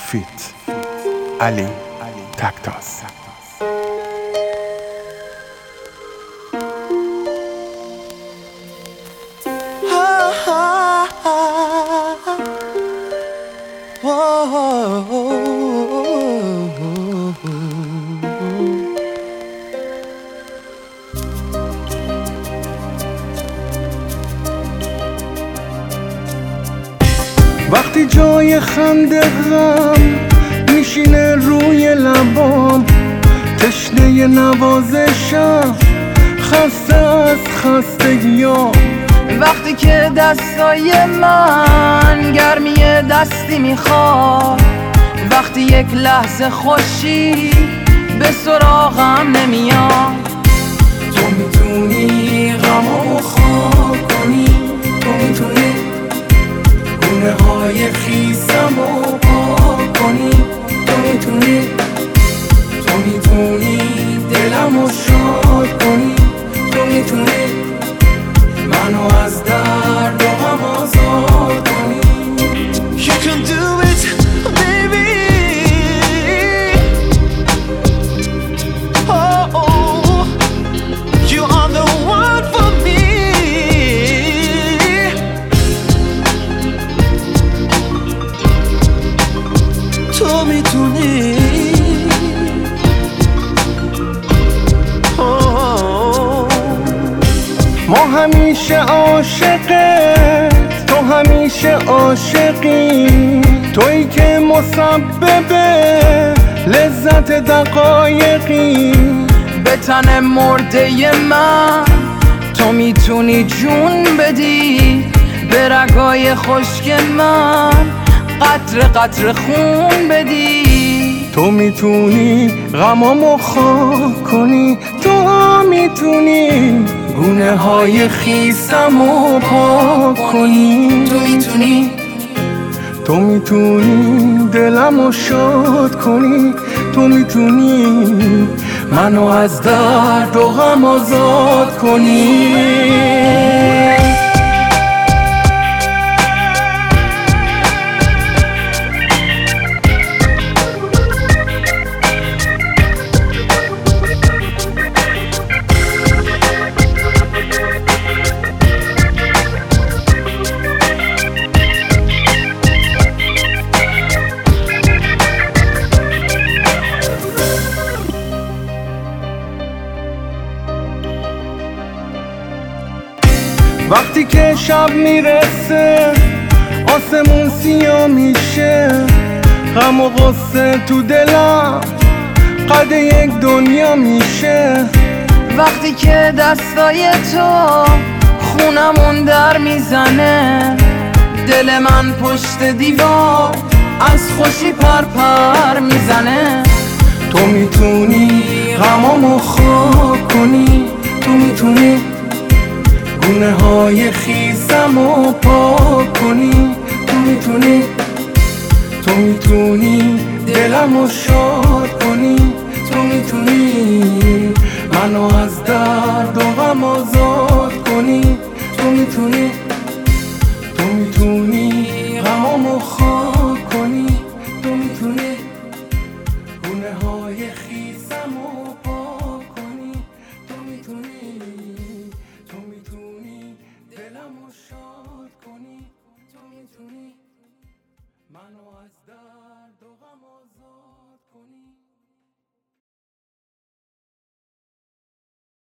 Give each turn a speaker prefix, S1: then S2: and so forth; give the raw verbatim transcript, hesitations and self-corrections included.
S1: فیت علی تکتاس. وقتی جای خنده غم میشینه روی لبام، تشنه نوازشم، خسته از خستگیام.
S2: وقتی که دستای من گرمی دستی میخواد، وقتی یک لحظه خوشی به سراغم نمیاد.
S3: تو میتونی غمامو خواب کنی، تو میتونی گونه های خیسمو پاک کنی، تو میتونی تو میتونی دلمو شاد کنی، تو میتونی منو از درد و غم آزاد کنی. You can do it, baby. Oh, oh, you are the one for me. تو میتونی
S1: ما همیشه عاشقت، تو همیشه عاشقی، تویی که مسبب لذت دقایقی.
S2: به تن مرده من تو میتونی جون بدی، به رگای خشک من قطر قطر خون بدی.
S1: تو میتونی غمامو خاک کنی، تو میتونی گونه های خیسمو پاک کنی،
S3: تو میتونی
S1: تو میتونی دلمو شاد کنی، تو میتونی منو از درد و غم آزاد کنی. وقتی که شب میرسه آسمون سیاه میشه، غم و غصه تو دلم قد یک دنیا میشه.
S2: وقتی که دستای تو خونمون در میزنه، دل من پشت دیوار از خوشی پر پر میزنه.
S1: تو میتونی غمامو خاک کنی، تو میتونی گونه های خیسمو پاک کنی، تو میتونی تو میتونی دلمو شاد کنی، تو میتونی منو از درد و غم آزاد کنی، تو میتونی تو میتونی غمامو خاک کنی، تو میتونی گونه های خیسمو پاک کنی، تو میتونی تو میتونی دلمو شاد کنی، تو میتونی منو از درد